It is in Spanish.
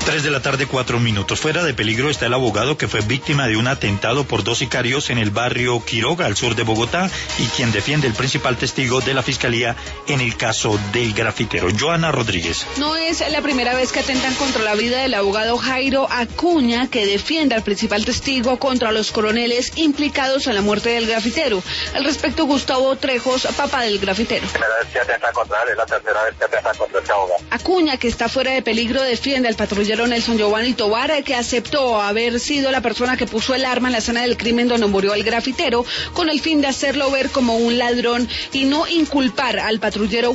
3 de la tarde, 4 minutos. Fuera de peligro está el abogado que fue víctima de un atentado por 2 sicarios en el barrio Quiroga, al sur de Bogotá, y quien defiende el principal testigo de la Fiscalía en el caso del grafitero. Joana Rodríguez. No es la primera vez que atentan contra la vida del abogado Jairo Acuña, que defiende al principal testigo contra los coroneles implicados en la muerte del grafitero. Al respecto, Gustavo Trejos, papá del grafitero. La primera vez que atentan contra él, es la tercera vez que atentan contra este abogado. Acuña, que está fuera de peligro, defiende al patrullero Nelson Giovanni Tovar, que aceptó haber sido la persona que puso el arma en la escena del crimen donde murió el grafitero, con el fin de hacerlo ver como un ladrón y no inculpar al patrullero